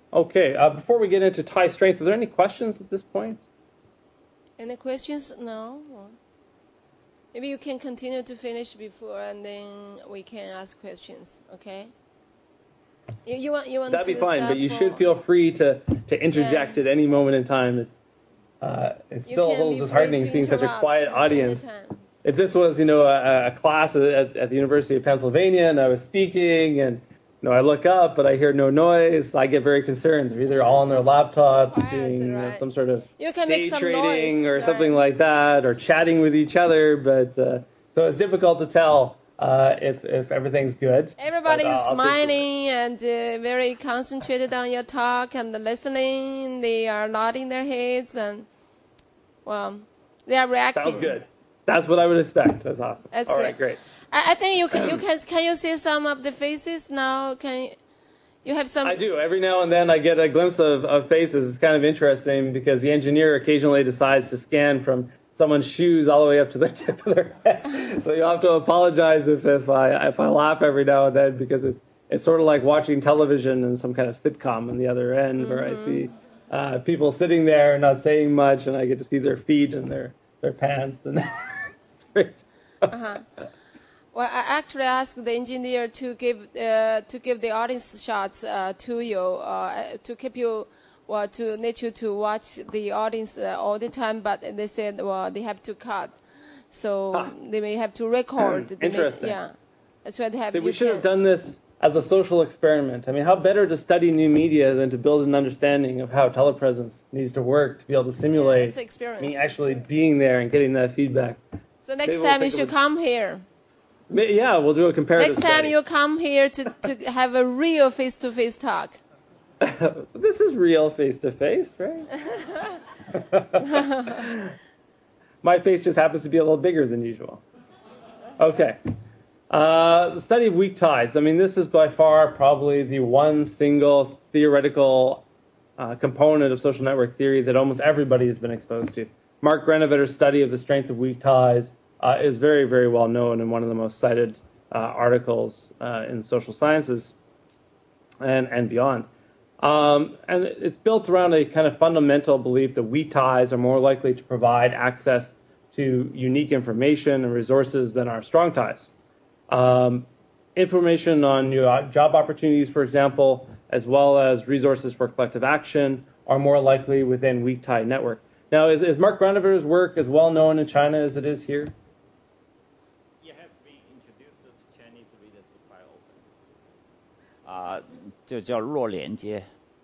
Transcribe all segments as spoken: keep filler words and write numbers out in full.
Okay, uh, before we get into Thai strength, are there any questions at this point? Any questions? No? Maybe you can continue to finish before, and then we can ask questions, okay? You, you want, you want That'd to be fine, but you for... should feel free to, to interject yeah. at any moment in time. It's, uh, it's still a little disheartening seeing such a quiet audience. If this was, you know, a, a class at, at the University of Pennsylvania and I was speaking and, you know, I look up but I hear no noise, I get very concerned. They're either all on their laptops so quiet, doing right. you know, some sort of day trading noise, or right. something like that, or chatting with each other. But uh, so it's difficult to tell uh, if, if everything's good. Everybody is smiling and uh, very concentrated on your talk and listening. They are nodding their heads and, well, they are reacting. Sounds good. That's what I would expect. That's awesome. That's All great. right, great. I, I think you can. You can. Can you see some of the faces now? Can you, you have some? I do. Every now and then I get a glimpse of, of faces. It's kind of interesting because the engineer occasionally decides to scan from someone's shoes all the way up to the tip of their head. So you'll have to apologize if, if I if I laugh every now and then because it's it's sort of like watching television and some kind of sitcom on the other end mm-hmm. where I see uh, people sitting there not saying much and I get to see their feet and their their pants and. Great. uh-huh. Well, I actually asked the engineer to give uh, to give the audience shots uh, to you uh, to keep you well to let you to watch the audience uh, all the time. But they said well they have to cut, so huh. they may have to record. Interesting. May, yeah, that's why they have. So we should can. have done this as a social experiment. I mean, how better to study new media than to build an understanding of how telepresence needs to work to be able to simulate yeah, me actually being there and getting that feedback. So next Maybe time we'll you should come here. Yeah, we'll do a comparative Next time study. you come here to, to have a real face-to-face talk. This is real face-to-face, right? My face just happens to be a little bigger than usual. Okay. Uh, the study of weak ties. I mean, this is by far probably the one single theoretical uh, component of social network theory that almost everybody has been exposed to. Mark Granovetter's study of the strength of weak ties uh, is very, very well known and one of the most cited uh, articles uh, in social sciences and, and beyond. Um, and it's built around a kind of fundamental belief that weak ties are more likely to provide access to unique information and resources than our strong ties. Um, information on new job opportunities, for example, as well as resources for collective action are more likely within weak tie network. Now, is, is Mark Granovetter's work as well known in China as it is here? It has been introduced to Chinese readers quite often. Uh, 就叫弱连接.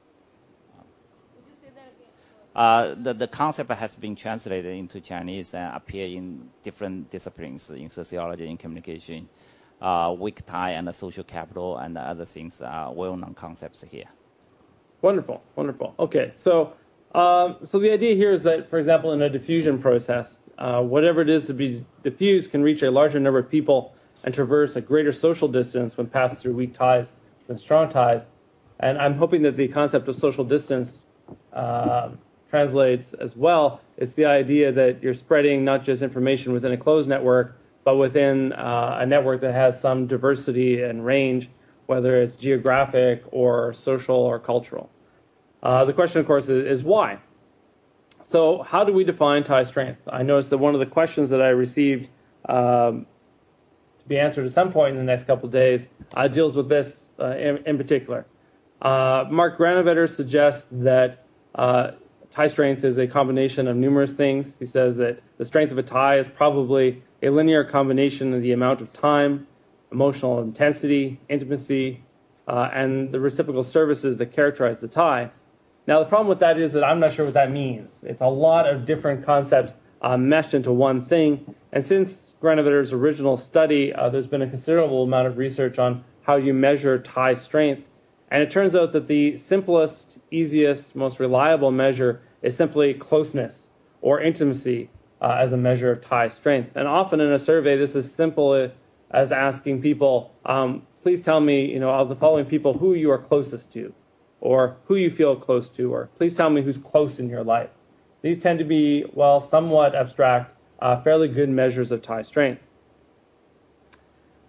Uh, the, the concept has been translated into Chinese and appear in different disciplines in sociology and communication. Uh, weak tie and the social capital and the other things are well-known concepts here. Wonderful, wonderful. Okay, so um, so the idea here is that, for example, in a diffusion process, uh, whatever it is to be diffused can reach a larger number of people and traverse a greater social distance when passed through weak ties than strong ties. And I'm hoping that the concept of social distance uh, translates as well. It's the idea that you're spreading not just information within a closed network, but within uh, a network that has some diversity and range, whether it's geographic or social or cultural. Uh, the question, of course, is, is why? So how do we define tie strength? I noticed that one of the questions that I received um, to be answered at some point in the next couple of days uh, deals with this uh, in, in particular. Uh, Mark Granovetter suggests that uh, tie strength is a combination of numerous things. He says that the strength of a tie is probably a linear combination of the amount of time, emotional intensity, intimacy, uh, and the reciprocal services that characterize the tie. Now, the problem with that is that I'm not sure what that means. It's a lot of different concepts uh, meshed into one thing. And since Granovetter's original study, uh, there's been a considerable amount of research on how you measure tie strength. And it turns out that the simplest, easiest, most reliable measure is simply closeness or intimacy uh, as a measure of tie strength. And often in a survey, this is simple as asking people, um, please tell me, you know, of the following people, who you are closest to, or who you feel close to, or please tell me who's close in your life. These tend to be, well, somewhat abstract, uh, fairly good measures of tie strength.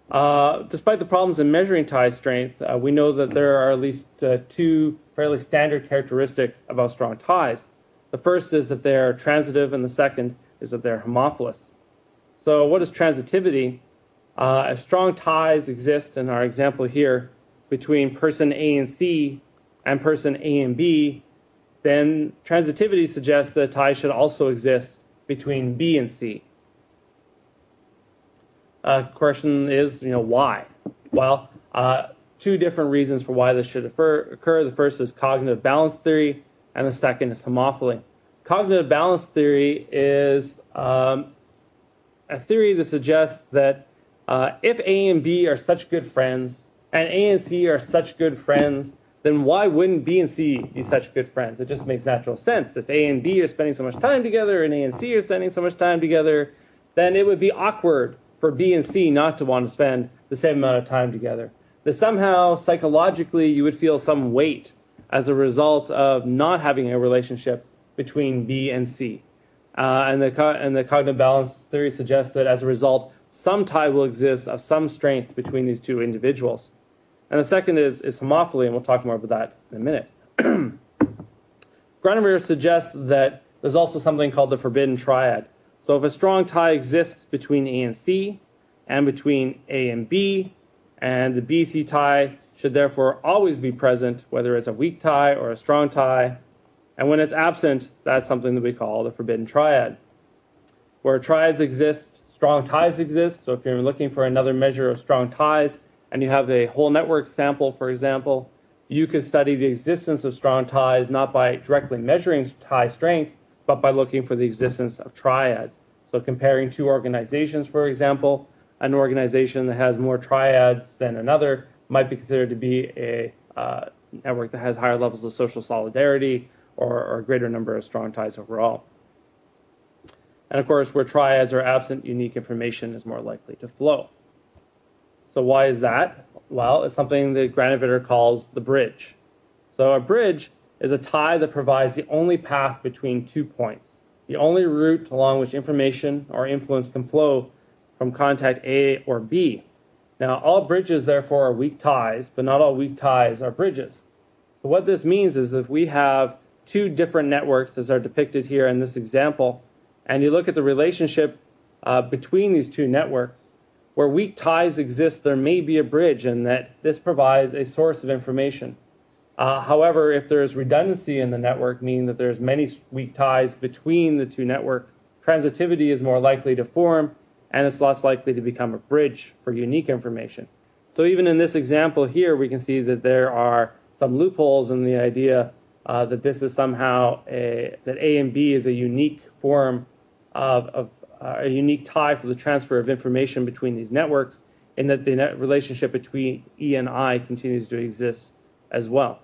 Uh, despite the problems in measuring tie strength, uh, we know that there are at least uh, two fairly standard characteristics about strong ties. The first is that they're transitive, and the second is that they're homophilous. So what is transitivity? Uh, if strong ties exist, in our example here, between person A and C and person A and B, then transitivity suggests that a tie should also exist between B and C. Uh, question is, you know, why? Well, uh, two different reasons for why this should occur. The first is cognitive balance theory, and the second is homophily. Cognitive balance theory is um, a theory that suggests that uh, if A and B are such good friends, and A and C are such good friends, then why wouldn't B and C be such good friends? It just makes natural sense. If A and B are spending so much time together, and A and C are spending so much time together, then it would be awkward for B and C not to want to spend the same amount of time together. That somehow, psychologically, you would feel some weight as a result of not having a relationship between B and C. Uh, and, the co- and the cognitive balance theory suggests that as a result, some tie will exist of some strength between these two individuals. And the second is, is homophily, and we'll talk more about that in a minute. Gronewetter suggests that there's also something called the forbidden triad. So if a strong tie exists between A and C, and between A and B, and the B C tie should therefore always be present, whether it's a weak tie or a strong tie. And when it's absent, that's something that we call the forbidden triad. Where triads exist, strong ties exist. So if you're looking for another measure of strong ties, and you have a whole network sample, for example, you could study the existence of strong ties not by directly measuring tie strength, but by looking for the existence of triads. So comparing two organizations, for example, an organization that has more triads than another might be considered to be a uh, network that has higher levels of social solidarity or, or a greater number of strong ties overall. And of course, where triads are absent, unique information is more likely to flow. So why is that? Well, it's something that Gronewetter calls the bridge. So a bridge is a tie that provides the only path between two points, the only route along which information or influence can flow from contact A or B. Now, all bridges, therefore, are weak ties, but not all weak ties are bridges. So what this means is that if we have two different networks, as are depicted here in this example, and you look at the relationship uh, between these two networks, where weak ties exist, there may be a bridge, and that this provides a source of information. Uh, however, if there is redundancy in the network, meaning that there's many weak ties between the two networks, transitivity is more likely to form, and it's less likely to become a bridge for unique information. So even in this example here, we can see that there are some loopholes in the idea uh, that this is somehow a, that A and B is a unique form of, of uh, a unique tie for the transfer of information between these networks, and that the net relationship between E and I continues to exist as well.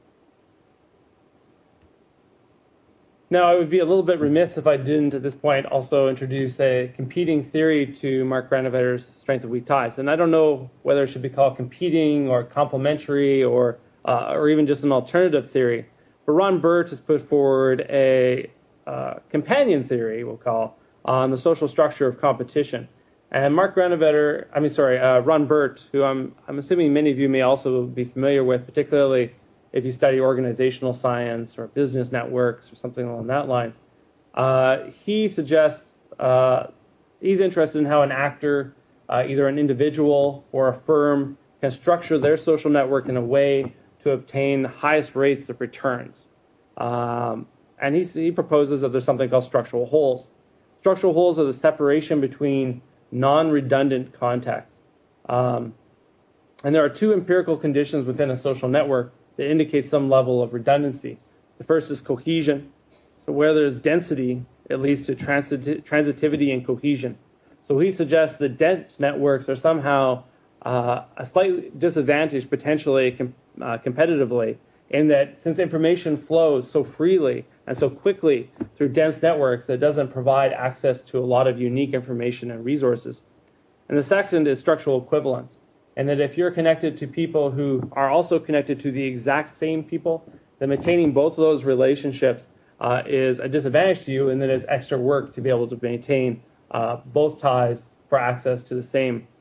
Now, I would be a little bit remiss if I didn't, at this point, also introduce a competing theory to Mark Gronewetter's strength of weak ties. And I don't know whether it should be called competing or complementary or, uh, or even just an alternative theory. But Ron Burt has put forward a uh, companion theory, we'll call, on the social structure of competition. And Mark Gronewetter, I mean, sorry, uh, Ron Burt, who I'm, I'm assuming many of you may also be familiar with, particularly if you study organizational science or business networks or something along that lines, uh, he suggests uh, he's interested in how an actor, uh, either an individual or a firm, can structure their social network in a way to obtain the highest rates of returns. Um, and he, he proposes that there's something called structural holes. Structural holes are the separation between non-redundant contacts. Um, and there are two empirical conditions within a social network that indicate some level of redundancy. The first is cohesion. So where there's density, it leads to transit- transitivity and cohesion. So he suggests that dense networks are somehow uh, a slight disadvantage, potentially com- uh, competitively, in that since information flows so freely and so quickly through dense networks, that doesn't provide access to a lot of unique information and resources. And the second is structural equivalence. And that if you're connected to people who are also connected to the exact same people, then maintaining both of those relationships uh, is a disadvantage to you, and that it's extra work to be able to maintain uh, both ties for access to the same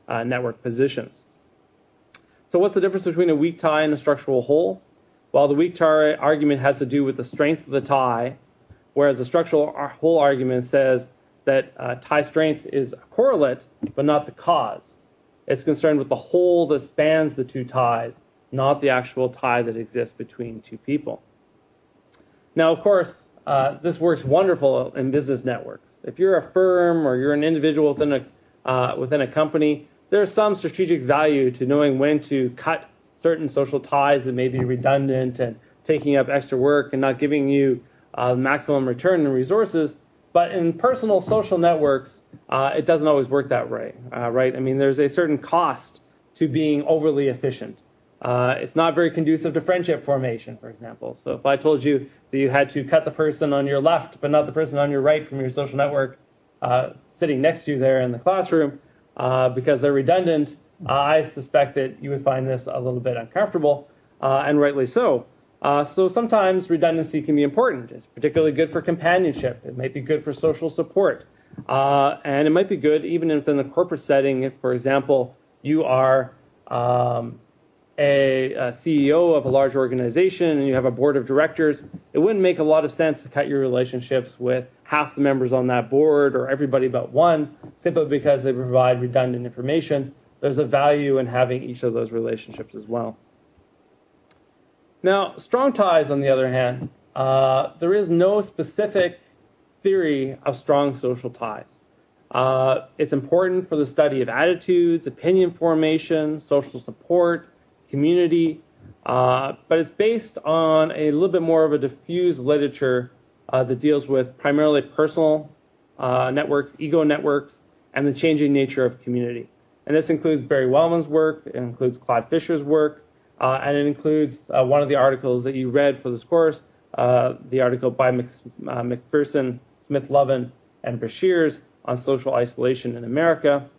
uh, network positions. So what's the difference between a weak tie and a structural whole? Well, the weak tie argument has to do with the strength of the tie, whereas the structural whole argument says that uh, tie strength is a correlate, but not the cause. It's concerned with the whole that spans the two ties, not the actual tie that exists between two people. Now, of course, uh, this works wonderful in business networks. If you're a firm or you're an individual within a, uh, within a company, there's some strategic value to knowing when to cut certain social ties that may be redundant and taking up extra work and not giving you uh, maximum return in resources. But in personal social networks, uh, it doesn't always work that way, uh, right? I mean, there's a certain cost to being overly efficient. Uh, it's not very conducive to friendship formation, for example. So if I told you that you had to cut the person on your left, but not the person on your right from your social network uh, sitting next to you there in the classroom uh, because they're redundant, uh, I suspect that you would find this a little bit uncomfortable, uh, and rightly so. Uh, so sometimes redundancy can be important. It's particularly good for companionship. It might be good for social support. Uh, and it might be good even within the corporate setting if, for example, you are um, a, a C E O of a large organization and you have a board of directors. It wouldn't make a lot of sense to cut your relationships with half the members on that board or everybody but one, simply because they provide redundant information. There's a value in having each of those relationships as well. Now, strong ties, on the other hand, uh, there is no specific theory of strong social ties. Uh, it's important for the study of attitudes, opinion formation, social support, community, uh, but it's based on a little bit more of a diffuse literature uh, that deals with primarily personal uh, networks, ego networks, and the changing nature of community. And this includes Barry Wellman's work, it includes Claude Fisher's work, Uh, and it includes uh, one of the articles that you read for this course, uh, the article by Mc, uh, McPherson, Smith-Lovin, and Brashears on social isolation in America.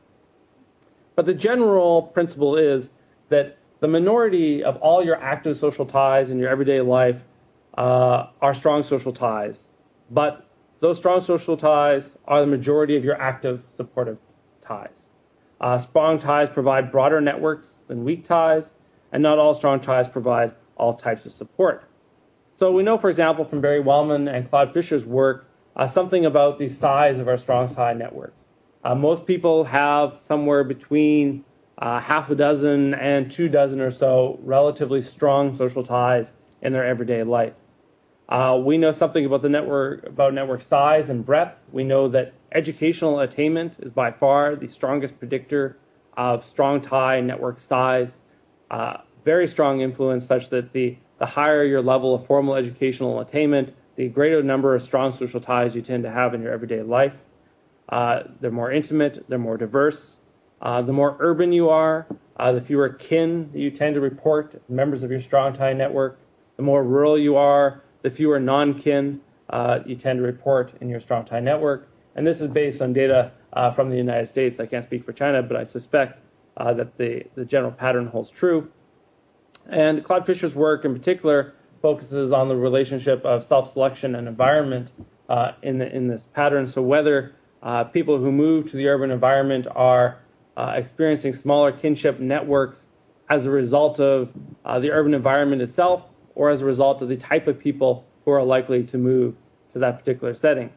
But the general principle is that the minority of all your active social ties in your everyday life uh, are strong social ties. But those strong social ties are the majority of your active supportive ties. Uh, strong ties provide broader networks than weak ties, and not all strong ties provide all types of support. So we know, for example, from Barry Wellman and Claude Fisher's work, uh, something about the size of our strong tie networks. Uh, most people have somewhere between uh, half a dozen and two dozen or so relatively strong social ties in their everyday life. Uh, we know something about the network, about network size and breadth. We know that educational attainment is by far the strongest predictor of strong tie network size. Uh, very strong influence such that the, the higher your level of formal educational attainment, the greater number of strong social ties you tend to have in your everyday life. Uh, they're more intimate, they're more diverse. Uh, the more urban you are, uh, the fewer kin that you tend to report, members of your strong tie network. The more rural you are, the fewer non-kin uh, you tend to report in your strong tie network. And this is based on data uh, from the United States. I can't speak for China, but I suspect Uh, that the, the general pattern holds true. And Claude Fisher's work in particular focuses on the relationship of self-selection and environment uh, in, the, in this pattern. So whether uh, people who move to the urban environment are uh, experiencing smaller kinship networks as a result of uh, the urban environment itself or as a result of the type of people who are likely to move to that particular setting.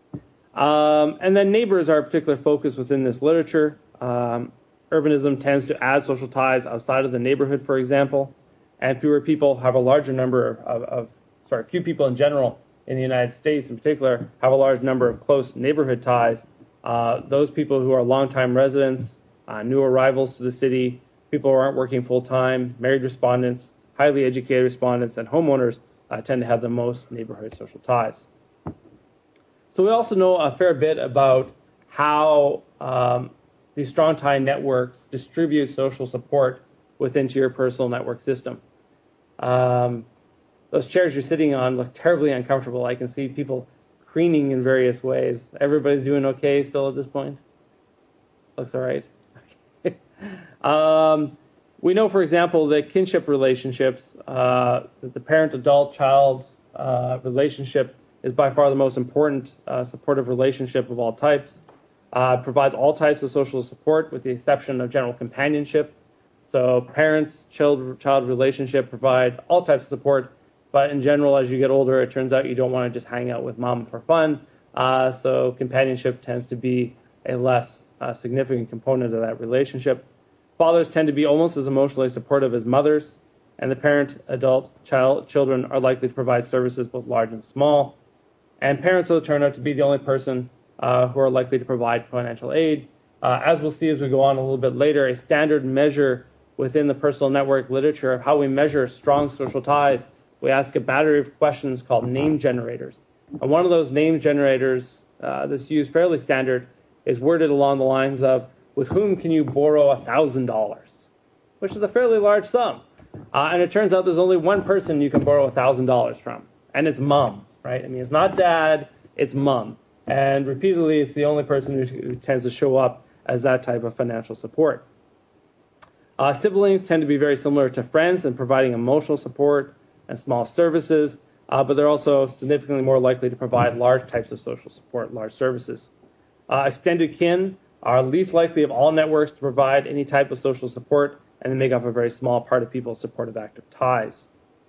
Um, and then neighbors are a particular focus within this literature. Um, Urbanism tends to add social ties outside of the neighborhood, for example, and fewer people have a larger number of, of, sorry, few people in general in the United States in particular have a large number of close neighborhood ties. Uh, those people who are longtime residents, uh, new arrivals to the city, people who aren't working full-time, married respondents, highly educated respondents, and homeowners uh, tend to have the most neighborhood social ties. So we also know a fair bit about how um, these strong tie networks distribute social support within your personal network system. Um, those chairs you're sitting on look terribly uncomfortable. I can see people preening in various ways. Everybody's doing okay still at this point? Looks all right. um, we know, for example, that kinship relationships, uh, that the parent-adult-child uh, relationship is by far the most important uh, supportive relationship of all types. uh, provides all types of social support with the exception of general companionship. So parents, child, child relationship provide all types of support, but in general, as you get older, it turns out you don't want to just hang out with mom for fun. Uh, so companionship tends to be a less uh, significant component of that relationship. Fathers tend to be almost as emotionally supportive as mothers, and the parent, adult, child, children are likely to provide services both large and small. And parents will turn out to be the only person uh, who are likely to provide financial aid. Uh, as we'll see as we go on a little bit later, a standard measure within the personal network literature of how we measure strong social ties, we ask a battery of questions called name generators. And one of those name generators uh, that's used fairly standard is worded along the lines of, with whom can you borrow one thousand dollars? Which is a fairly large sum. Uh, and it turns out there's only one person you can borrow one thousand dollars from, and it's mom, right? I mean, it's not dad, it's mom. And repeatedly, it's the only person who, who tends to show up as that type of financial support. Uh, siblings tend to be very similar to friends in providing emotional support and small services, uh, but they're also significantly more likely to provide large types of social support, large services. Uh, extended kin are least likely of all networks to provide any type of social support, and they make up a very small part of people's supportive active ties.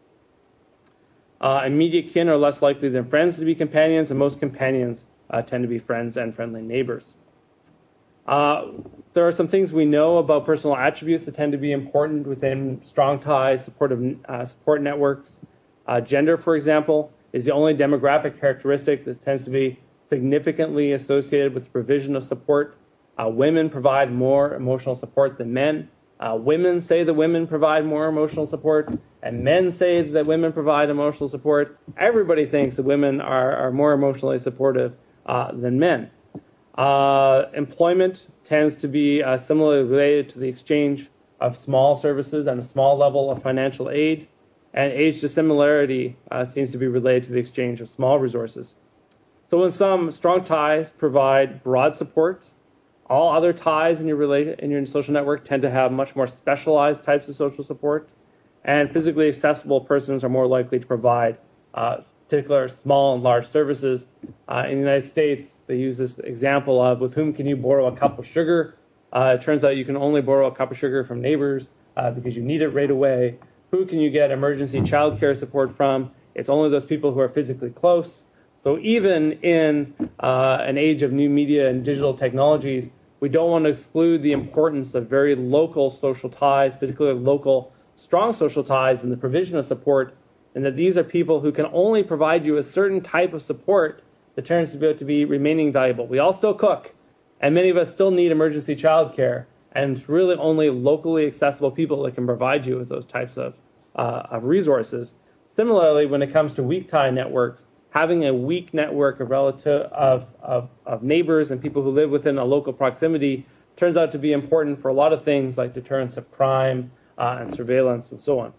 Uh, immediate kin are less likely than friends to be companions, and most companions uh, tend to be friends and friendly neighbors. Uh, there are some things we know about personal attributes that tend to be important within strong ties, supportive uh, support networks. Uh, gender, for example, is the only demographic characteristic that tends to be significantly associated with the provision of support. Uh, women provide more emotional support than men. Uh, women say that women provide more emotional support, and men say that women provide emotional support. Everybody thinks that women are, are more emotionally supportive uh, than men. Uh, employment tends to be uh, similarly related to the exchange of small services and a small level of financial aid, and age dissimilarity uh, seems to be related to the exchange of small resources. So in sum, strong ties provide broad support. All other ties in your, relation, in your social network tend to have much more specialized types of social support, and physically accessible persons are more likely to provide uh, particular small and large services. Uh, in the United States, they use this example of, with whom can you borrow a cup of sugar? Uh, it turns out you can only borrow a cup of sugar from neighbors uh, because you need it right away. Who can you get emergency child care support from? It's only those people who are physically close. So even in uh, an age of new media and digital technologies, we don't want to exclude the importance of very local social ties, particularly local strong social ties in the provision of support, and that these are people who can only provide you a certain type of support that turns out to be remaining valuable. We all still cook, and many of us still need emergency child care, and it's really only locally accessible people that can provide you with those types of, uh, of resources. Similarly, when it comes to weak tie networks, having a weak network of relative of, of, of neighbors and people who live within a local proximity turns out to be important for a lot of things like deterrence of crime uh, and surveillance and so on.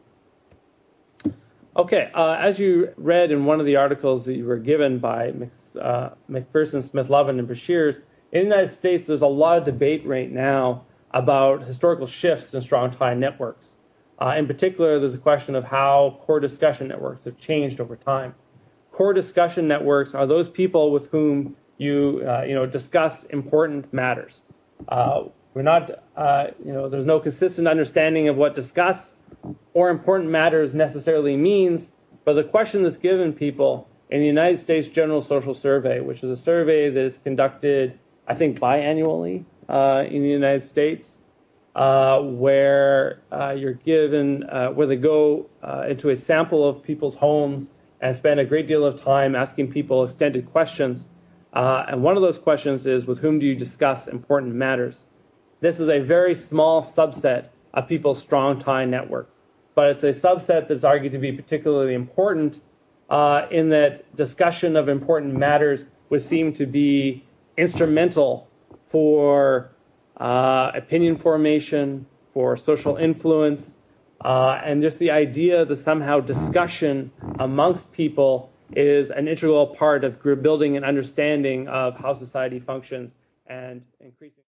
Okay, uh, as you read in one of the articles that you were given by Mc, uh, McPherson, Smith-Lovin, and Beshears, in the United States there's a lot of debate right now about historical shifts in strong tie networks. Uh, in particular, there's a question of how core discussion networks have changed over time. Core discussion networks are those people with whom you, uh, you know, discuss important matters. Uh, we're not, uh, you know, there's no consistent understanding of what discuss or important matters necessarily means, but the question that's given people in the United States General Social Survey, which is a survey that is conducted, I think, biannually uh, in the United States, uh, where uh, you're given, uh, where they go uh, into a sample of people's homes and spend a great deal of time asking people extended questions. Uh, and one of those questions is, with whom do you discuss important matters? This is a very small subset of people's strong tie networks, but it's a subset that's argued to be particularly important uh, in that discussion of important matters would seem to be instrumental for uh, opinion formation, for social influence, Uh, and just the idea that somehow discussion amongst people is an integral part of building an understanding of how society functions and increasing